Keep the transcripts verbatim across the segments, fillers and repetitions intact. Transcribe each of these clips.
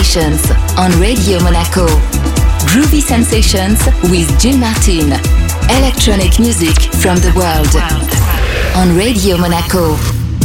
Sensations on Radio Monaco. Groovy Sensations with Gil Martin. Electronic music from the world on Radio Monaco.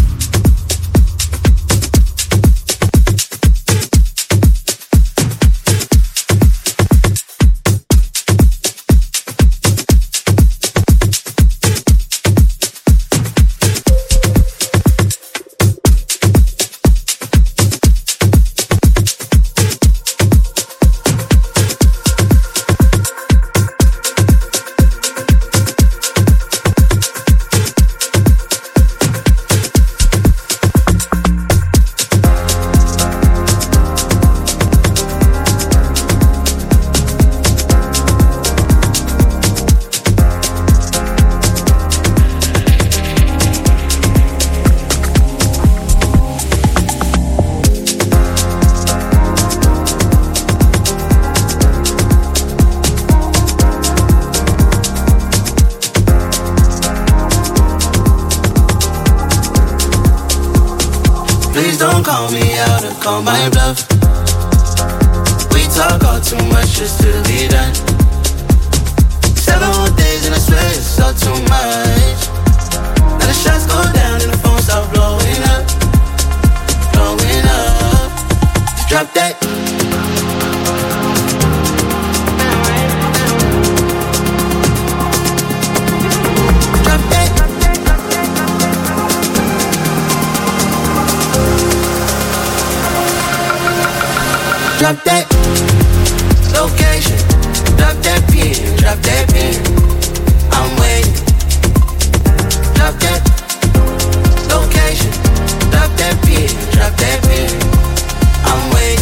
Call me out and call my bluff. We talk all too much just to be done. Seven whole days and I swear it's all too much. Now the shots go down and the phone start blowing up, blowing up. Just drop that. Drop that. Drop that location, drop that pin, drop that pin. I'm waiting. Drop that location, drop that pin, drop that pin. I'm waiting.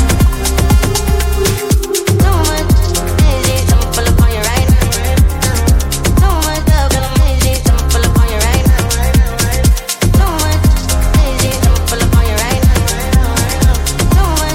So much energy, so I'ma pull up on you right now. So much love, got no energy, so I'ma pull up on you right now. So much energy, so I'ma pull up on you right now. So much.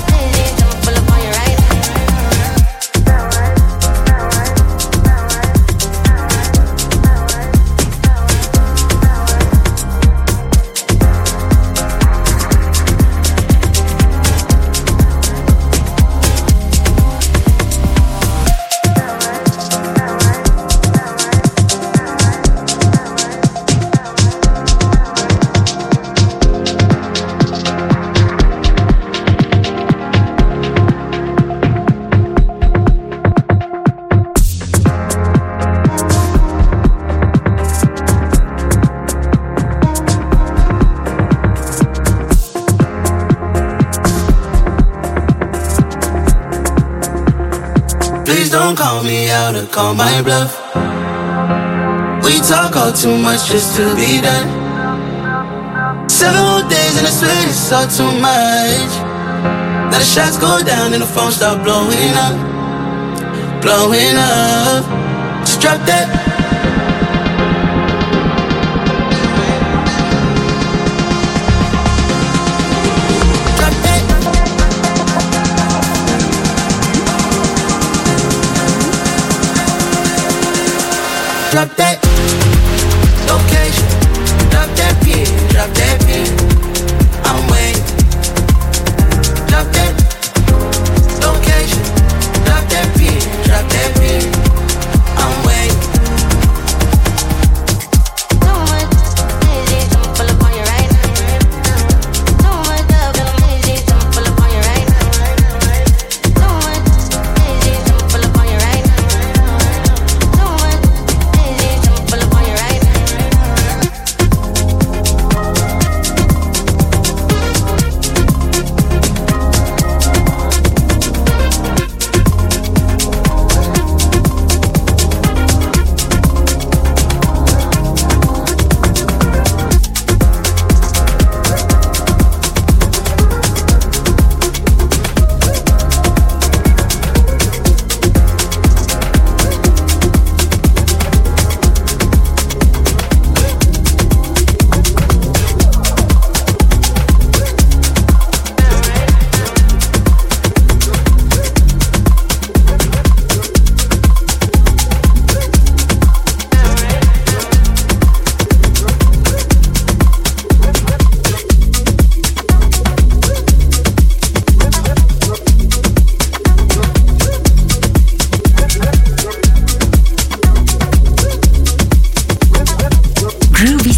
Please don't call me out or call my bluff. We talk all too much just to be done. Seven whole days and I swear it's all too much. Now the shots go down and the phone start blowing up, blowing up. Just drop that. Drop that location, drop that pin, drop that pin. I'm waiting. Drop that location, drop that pin, drop that pin. I'm waiting. So much energy, so I'ma pull up on you right now. So much love, got no energy, so I'ma pull up on you right now. So much energy, so I'ma pull up on you right now. So much energy, so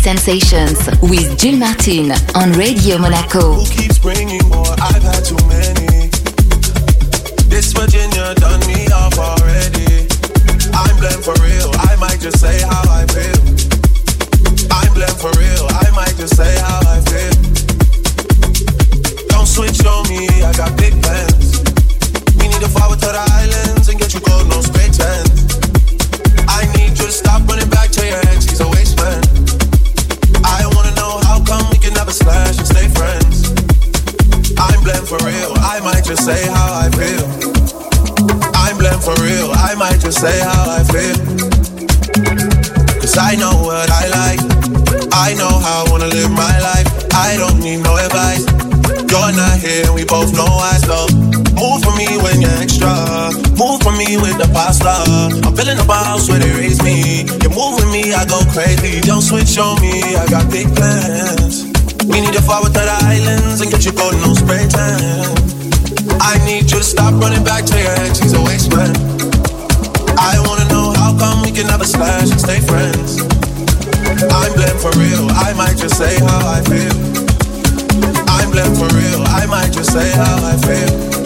Sensations with Jill Martin on Radio Monaco. Who keeps bringing more? I've had too many. This Virginia done me off already. I'm blamed for real. I might just say how I feel. I'm blamed for real. I might just say how I feel. Don't switch on me. I got big plans. We need to forward to the islands and get you gold, no spray tan. I need you to stop running back to your ex. He's a waste man. I wanna know how come we can never slash and stay friends. I'm blamed for real. I might just say how I feel. I'm blamed for real. I might just say how I feel. Cause I know what I like. I know how I wanna live my life. I don't need no advice. You're not here and we both know I so move for me when you're extra. Move for me with the pasta. I'm feeling the house where they raise me. You move with me, I go crazy. Don't switch on me, I got big plans. We need to forward to the islands and get you golden, no spray tan. I need you to stop running back to your ex, he's a waste man. I wanna know how come we can never slash and stay friends. I'm blamed for real, I might just say how I feel. I'm blamed for real, I might just say how I feel.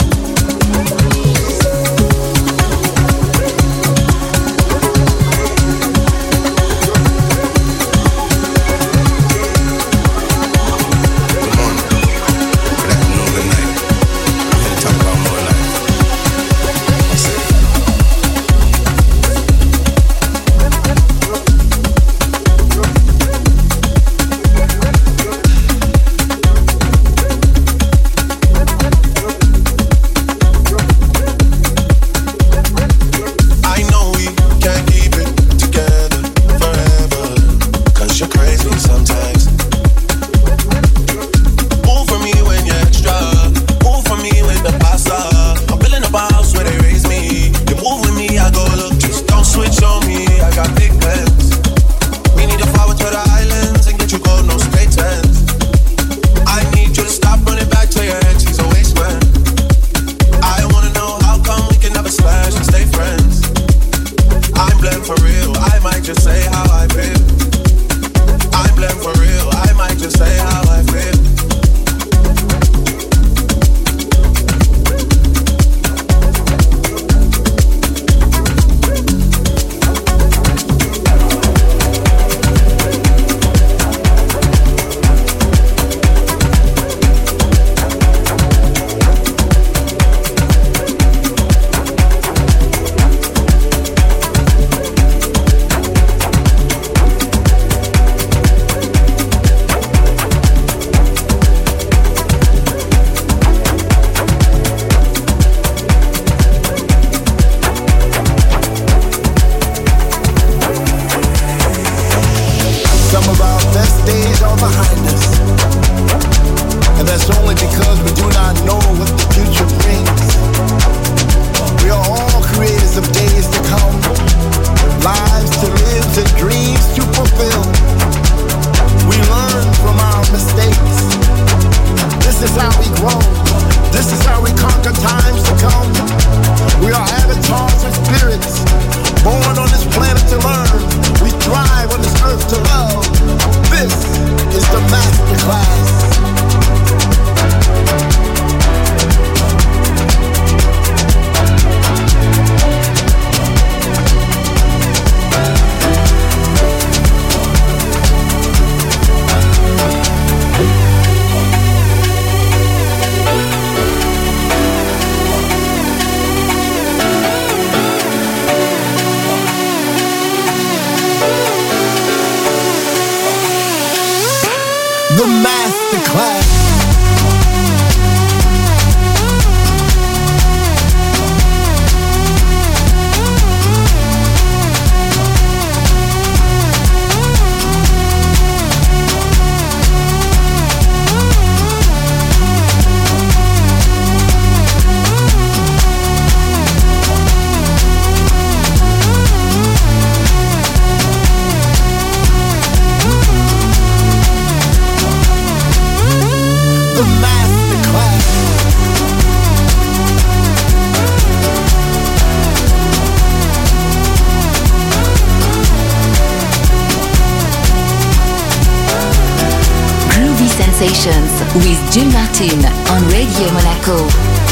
Sensations with Jill Martin on Radio Monaco.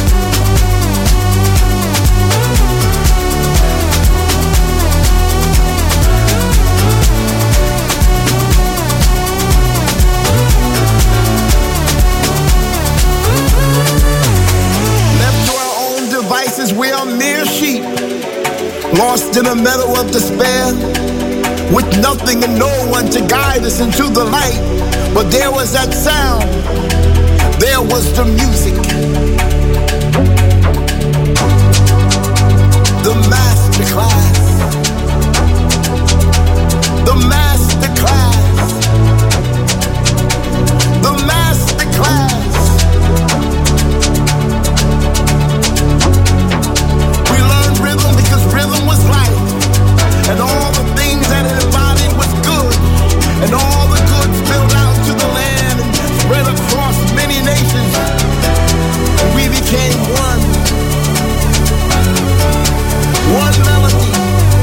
We are mere sheep, lost in the meadow of despair, with nothing and no one to guide us into the light. But there was that sound, there was the music, the master class, the master class, the master class. Rhythm was life, and all the things that it embodied was good, and all the good spilled out to the land and spread across many nations, and we became one. One melody,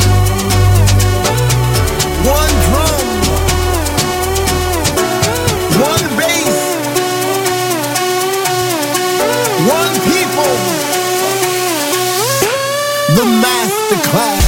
one drum, one bass, one people, the master class.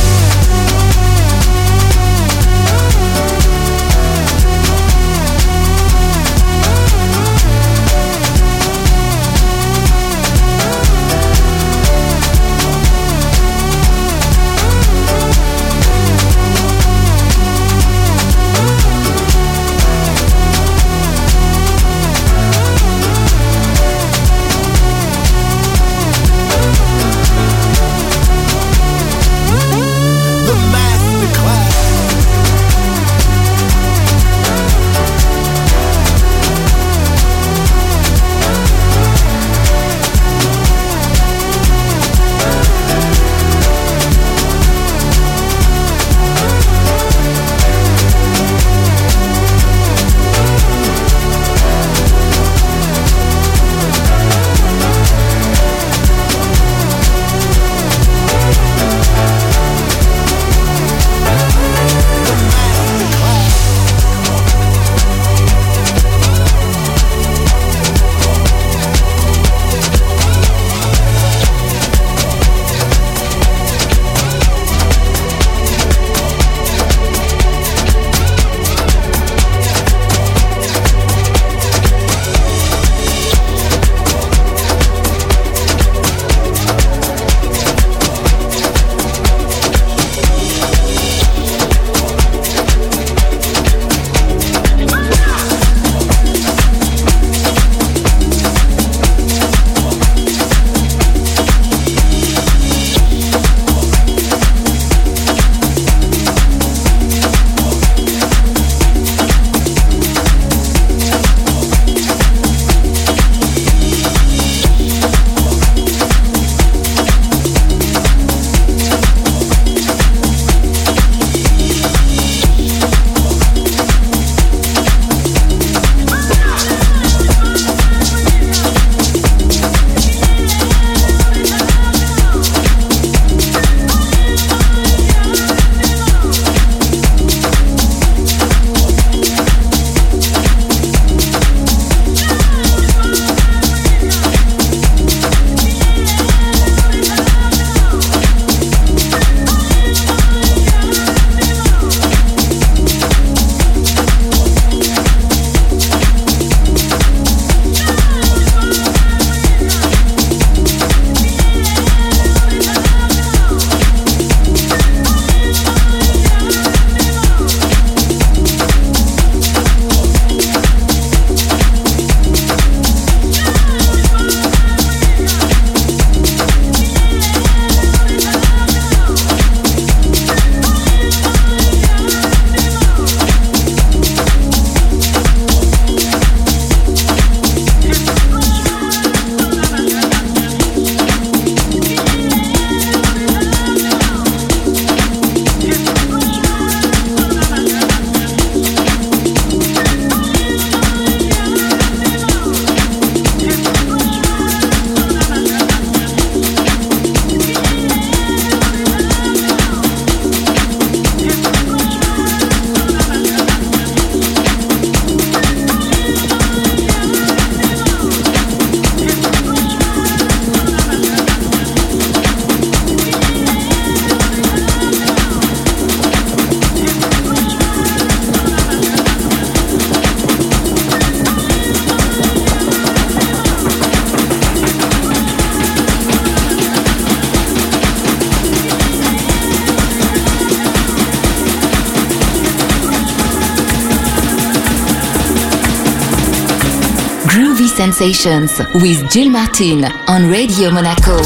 Sensations with Jill Martin on Radio Monaco.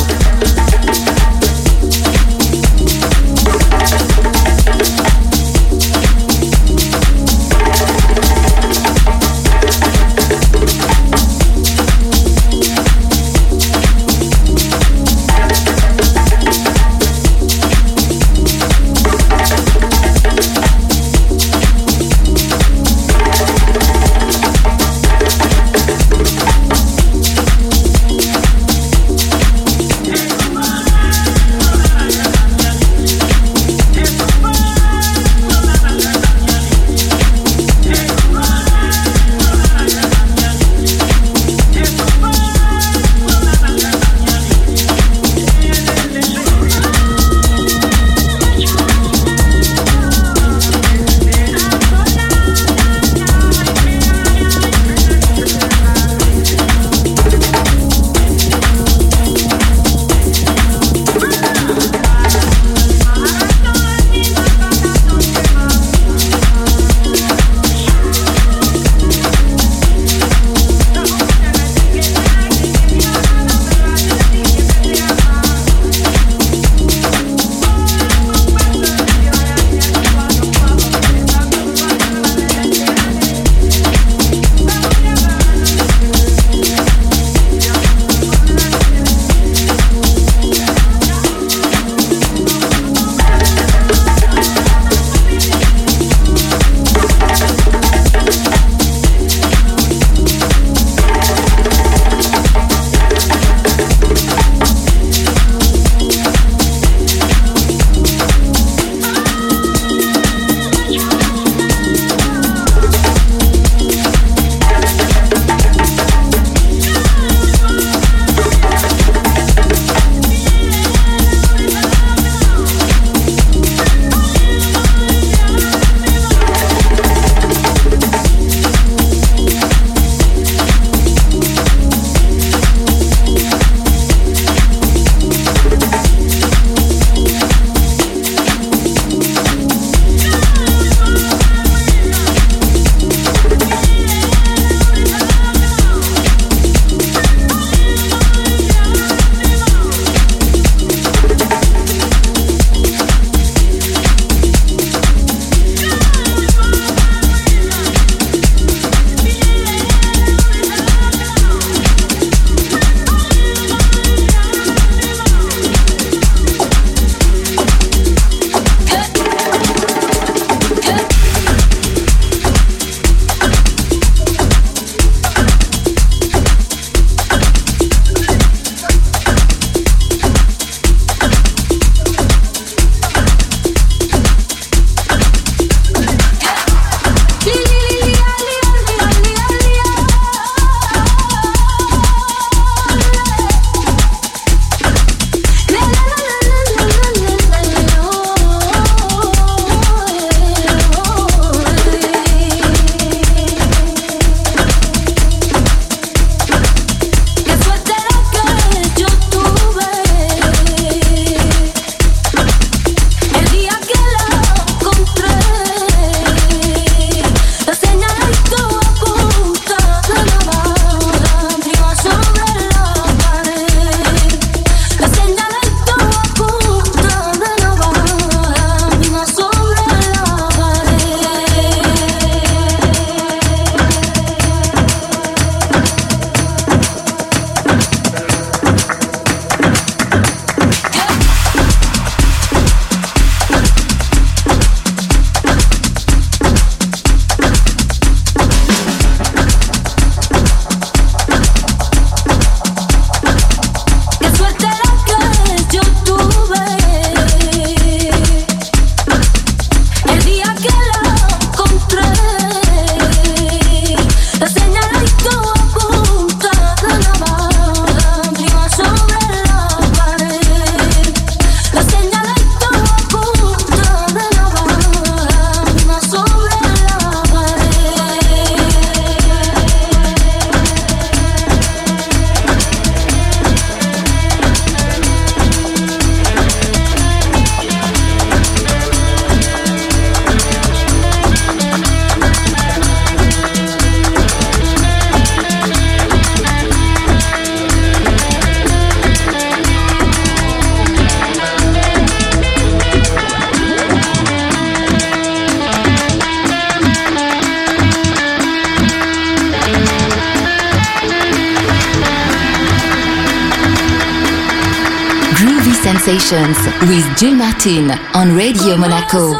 Sensations with Jill Martin on Radio Monaco.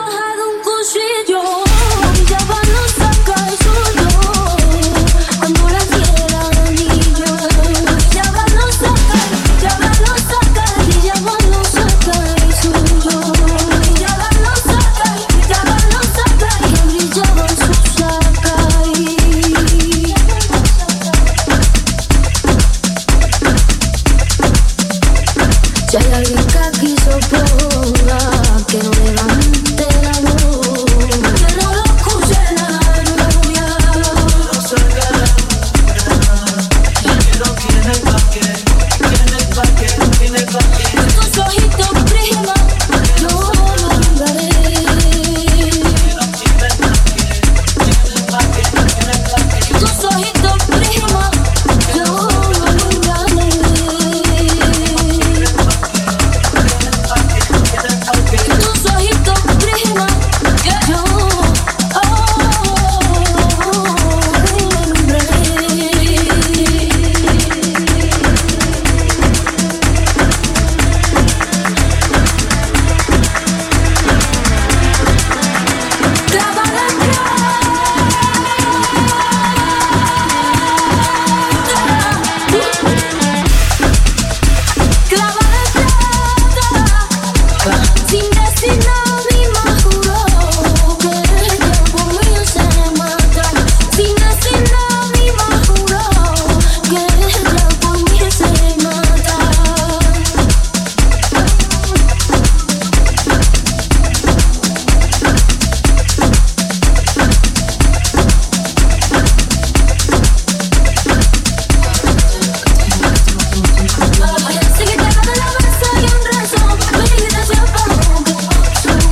Si hay alguien que aquí se oponga, que no levante la voz, que no lo escuche la lluvia. No salga la lluvia. Quiero quién es pa' qué, quién es pa' qué, quién es pa' qué. Con tus ojitos prima, yo lo alumbraré. Quiero quién es pa' qué, quién es pa' qué, quién es pa' qué. Tus ojitos prima, yo lo alumbraré. Tus ojitos prima, yo oh, sin decir nada, mi ma juró que ella por mí se mata. Sin decir nada, mi ma juró que ella por mí se mata. Si que te mata la mesa y un rezo, mi vida se apagó.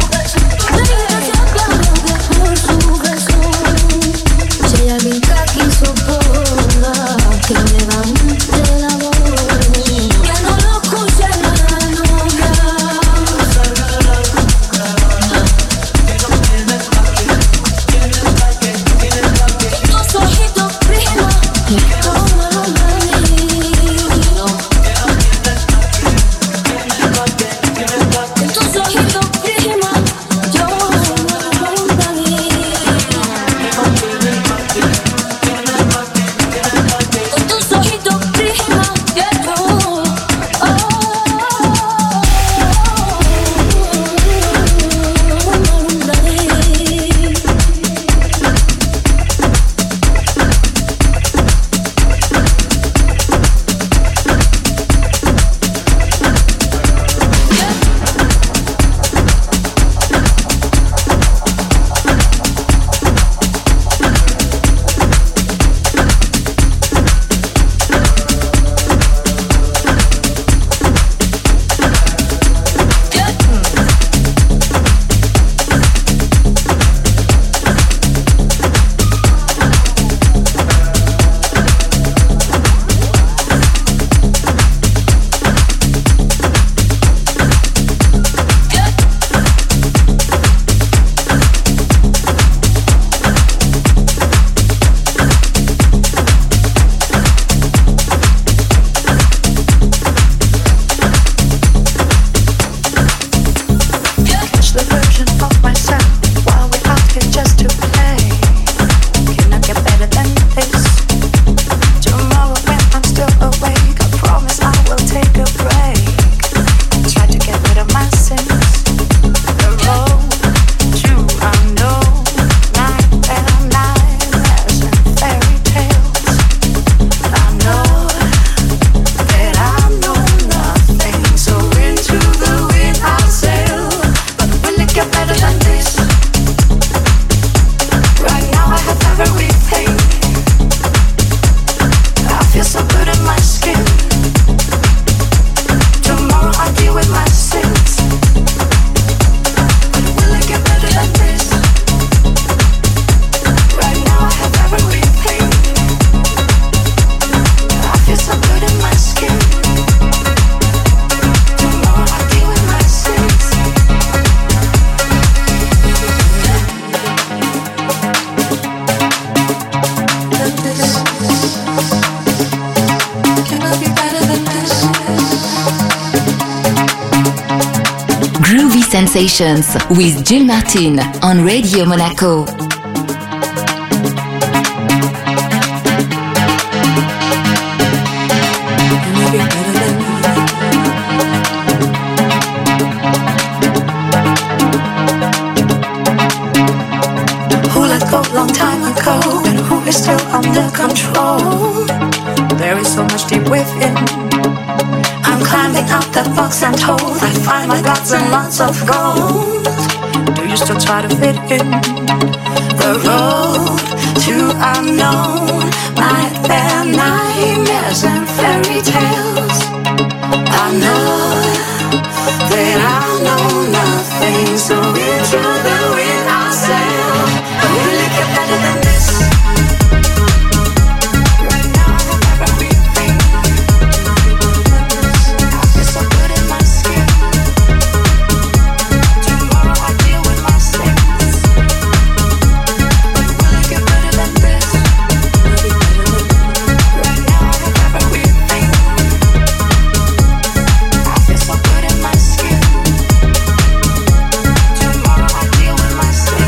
Groovy Sensations with Jill Martin on Radio Monaco. Long time ago, and who is still under control? There is so much deep within. I'm climbing out that box and told I find my gods and lots of gold. Do you still try to fit in? The road to unknown might bear nightmares and fairy tales. I know that I know nothing, so we're troubling ourselves. But we'll get better than this. Right now, everything is so good in my skin. Tomorrow I deal with my sins. But will it get better than this? Right now, everything I feel so good in my skin. Tomorrow I deal with my sins.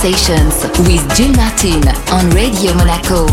Sensations with Jill Martin on Radio Monaco.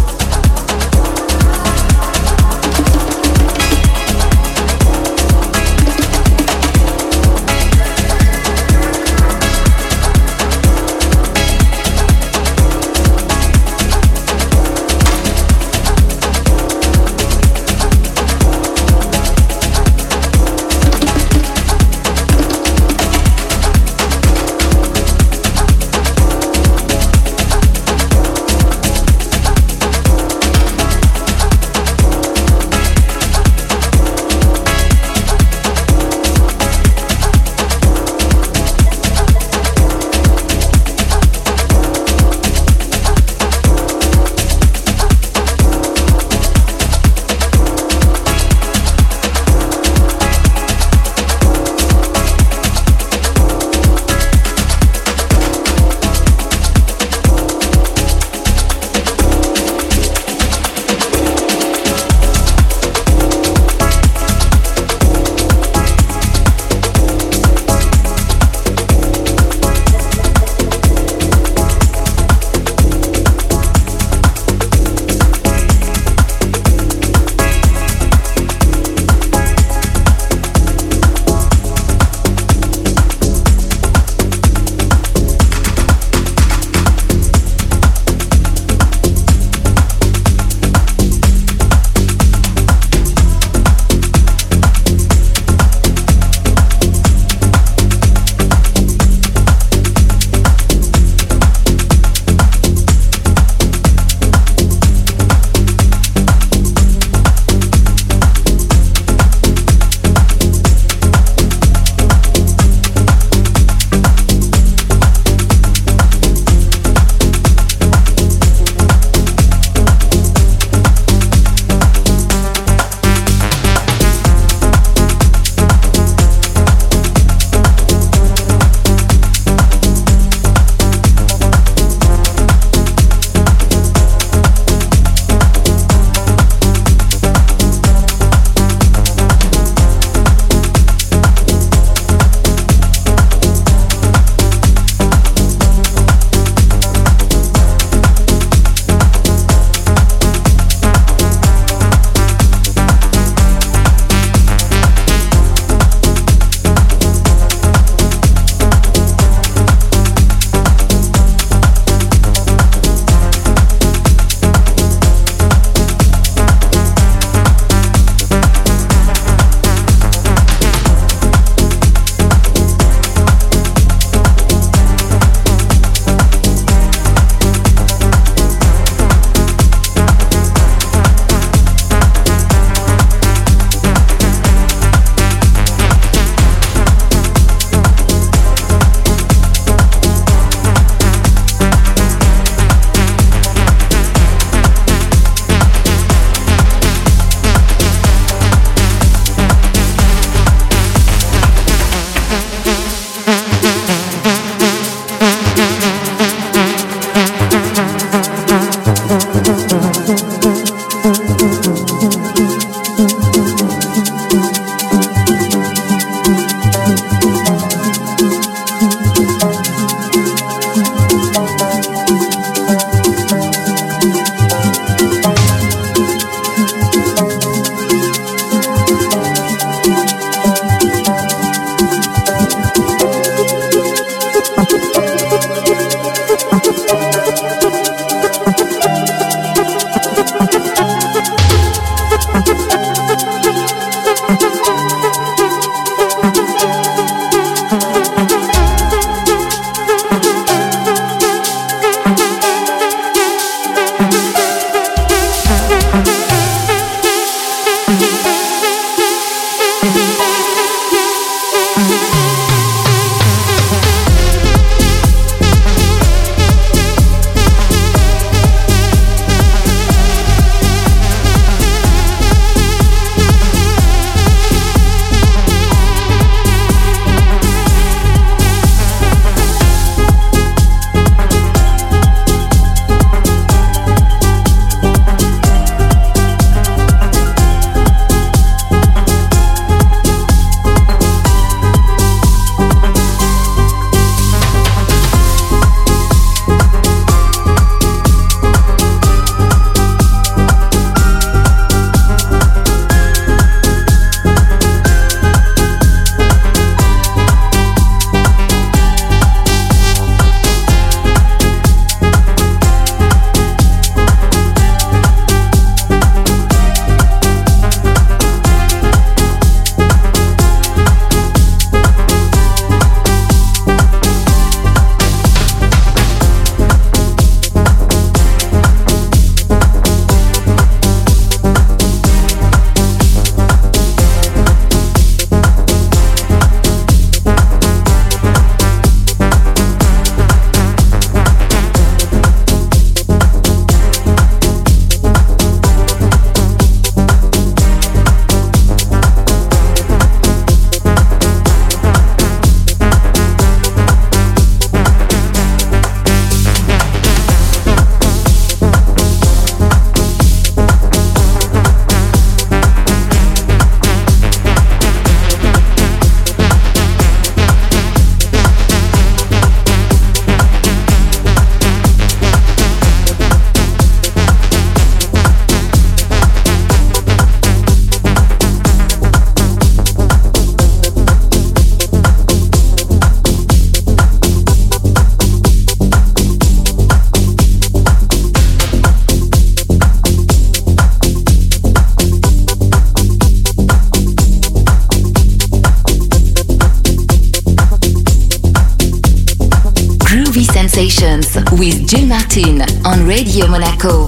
Sensations with Jill Martin on Radio Monaco.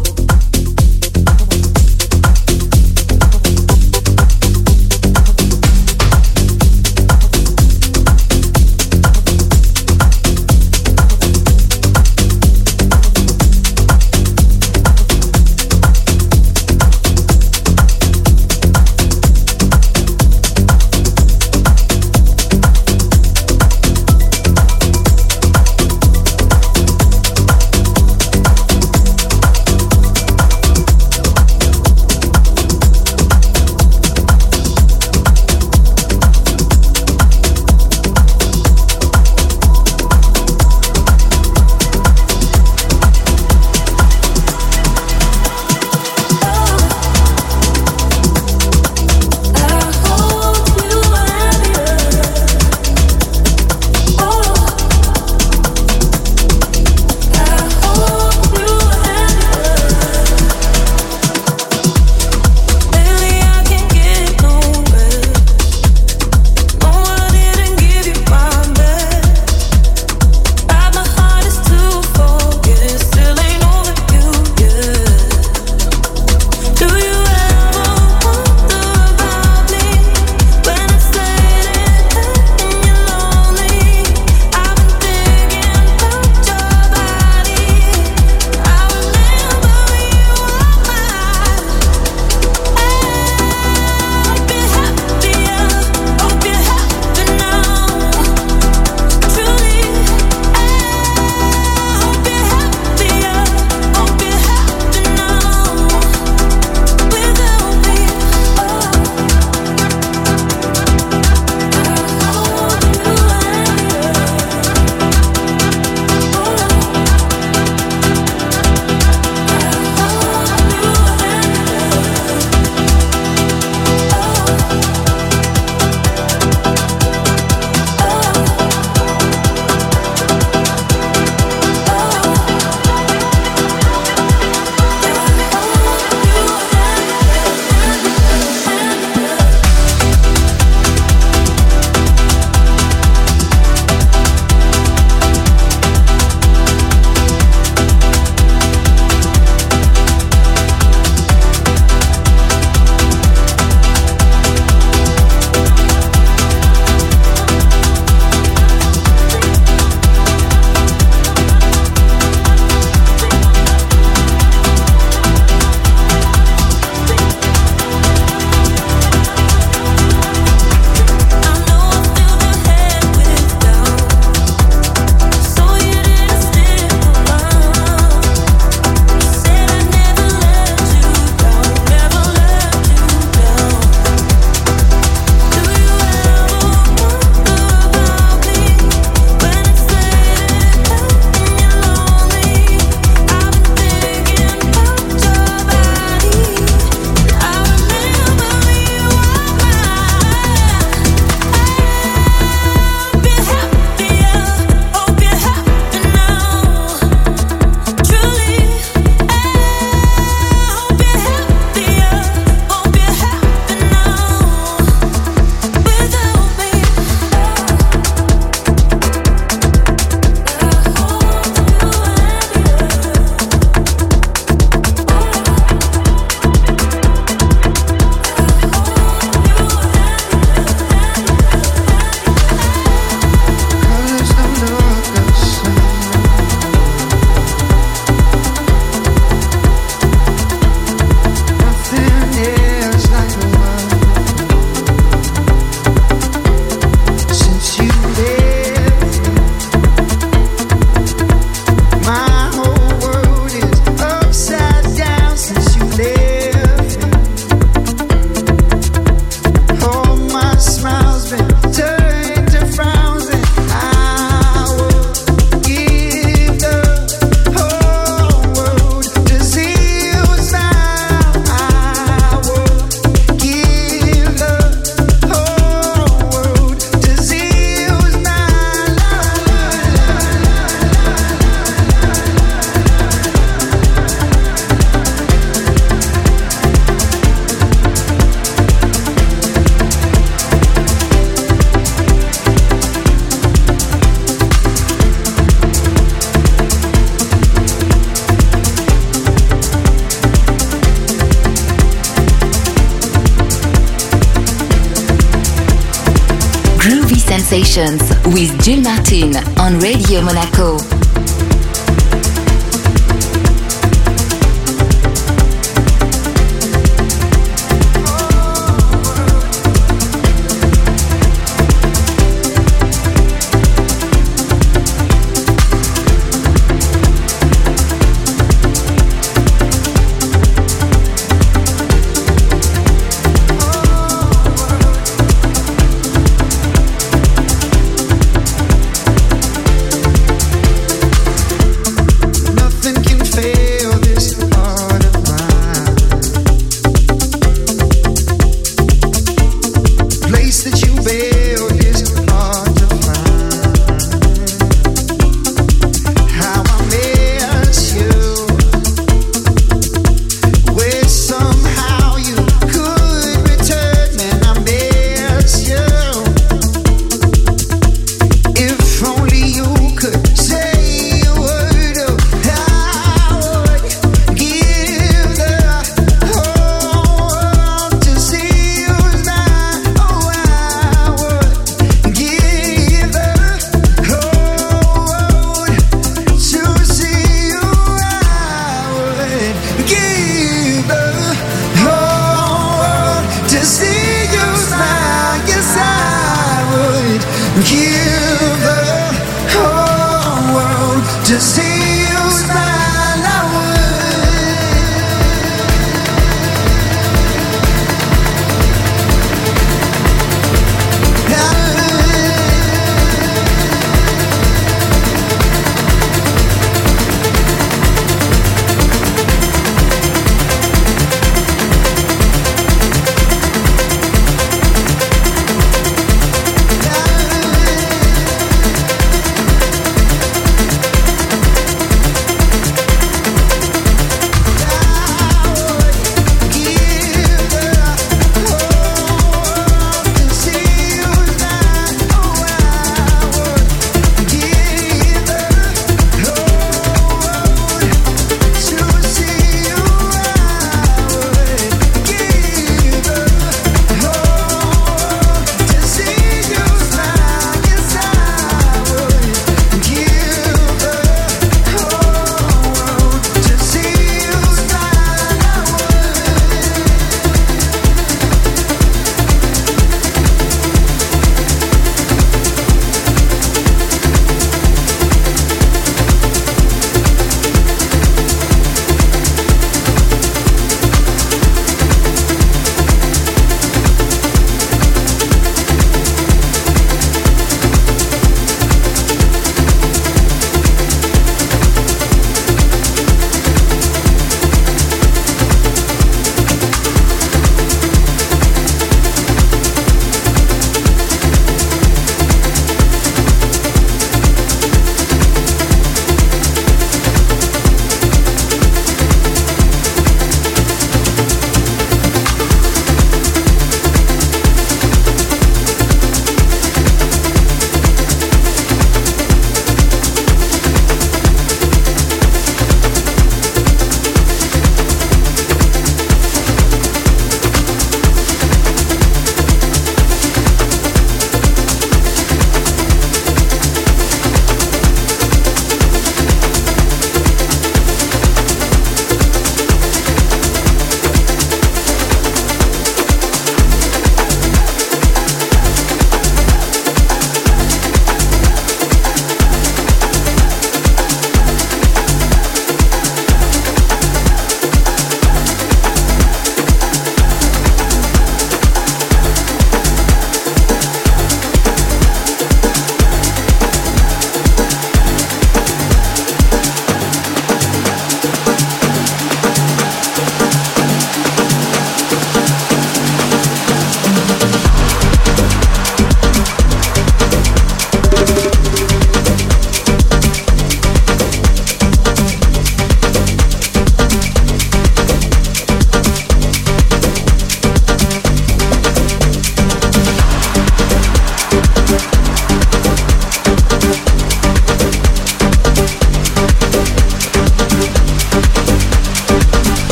Sensations with Jill Martin on Radio Monaco.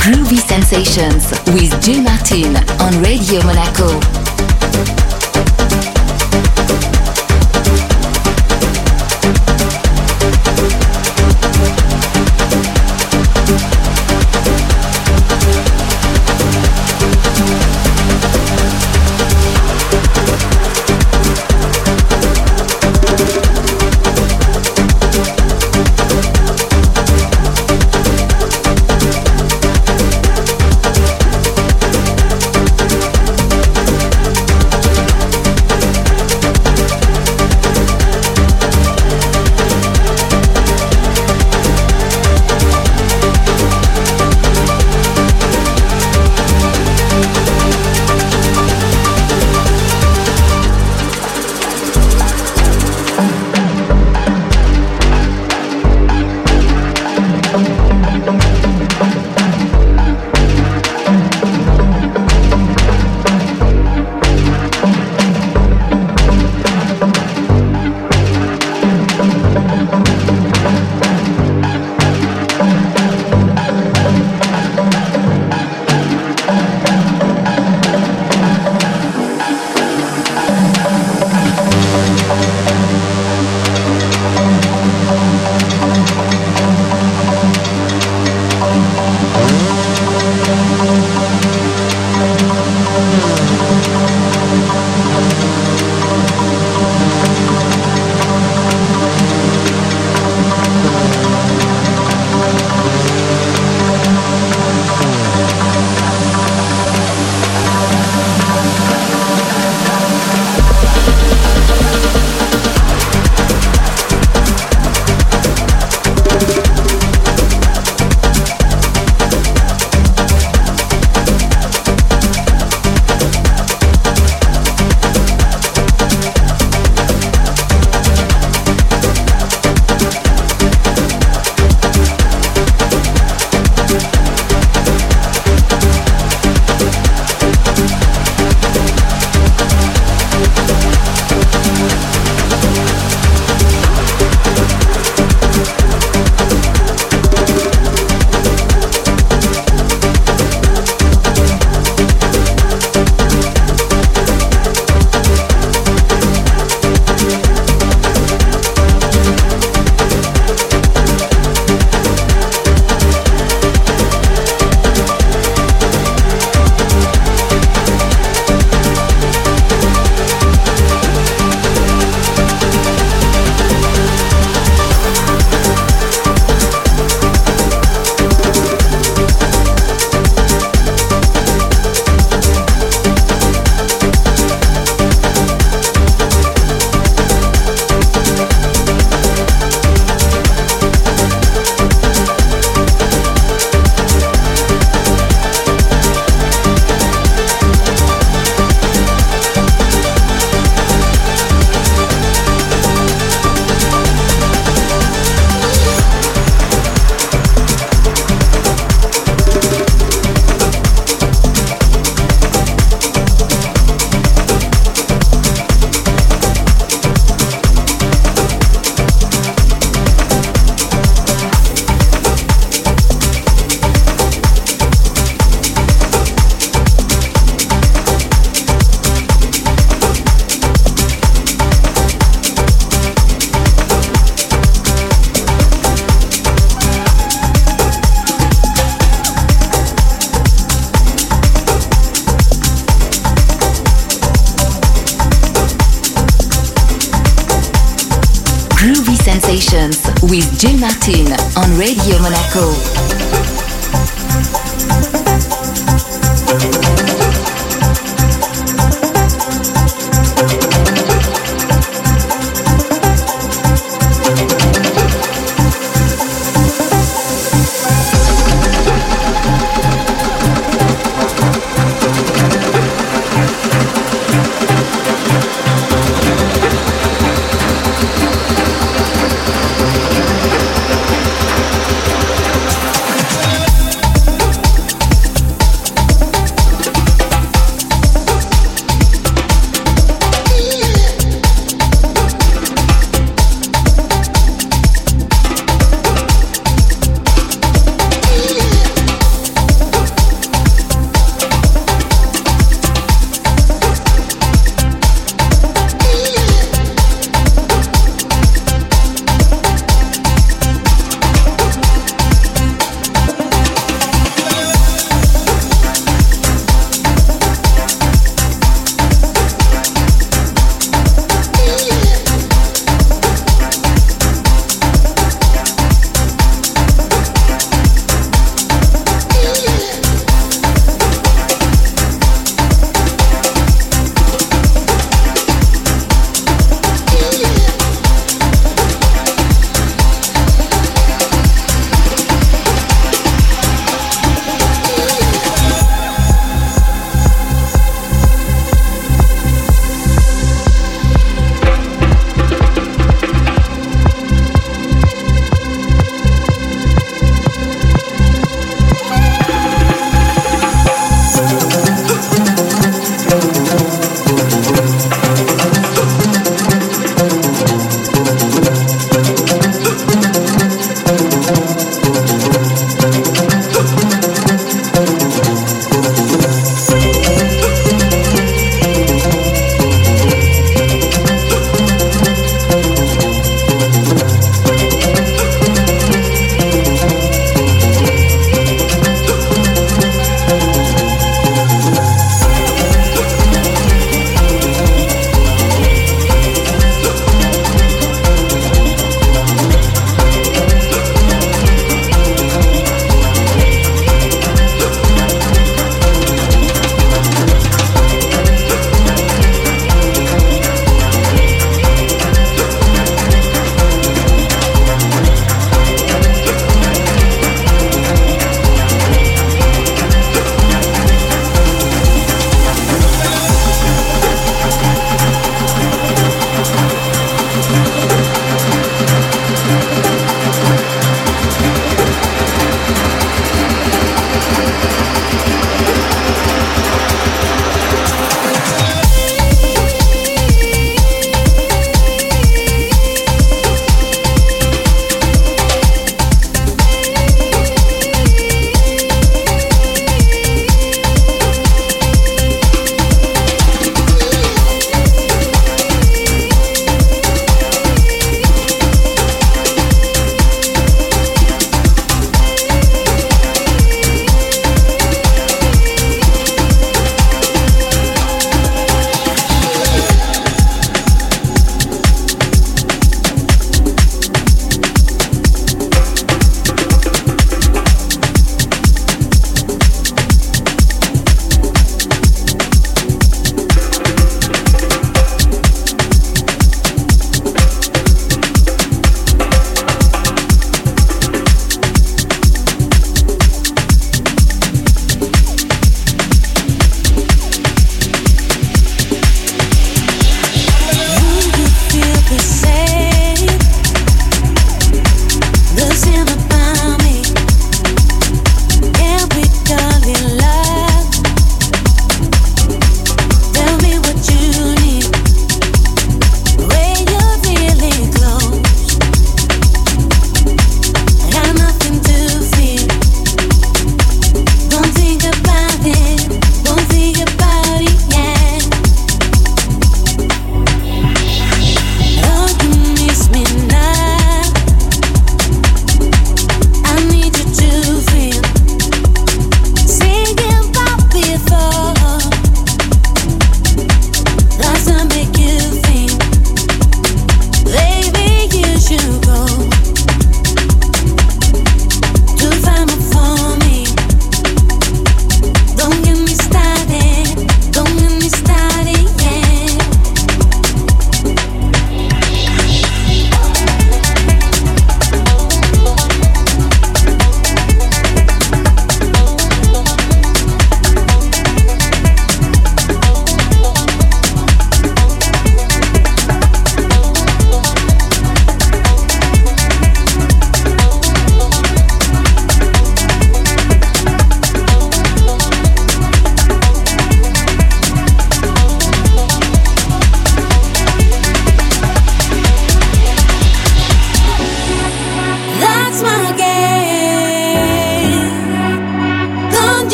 Groovy Sensations with Jill Martin on Radio Monaco. Sensations with Jill Martin on Radio Monaco.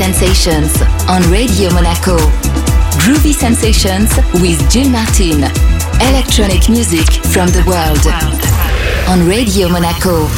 Sensations on Radio Monaco. Groovy Sensations with Jill Martin. Electronic music from the world on Radio Monaco.